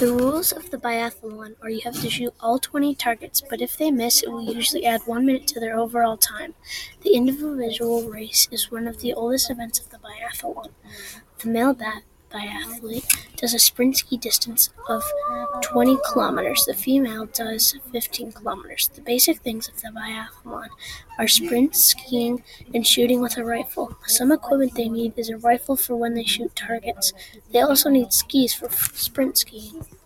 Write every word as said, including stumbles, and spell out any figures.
The rules of the biathlon are you have to shoot all twenty targets, but if they miss, it will usually add one minute to their overall time. The individual race is one of the oldest events of the biathlon. The male bat- biathlete does a sprint ski distance of twenty kilometers. The female does fifteen kilometers. The basic things of the biathlon are sprint skiing and shooting with a rifle. Some equipment they need is a rifle for when they shoot targets. They also need skis for sprint skiing.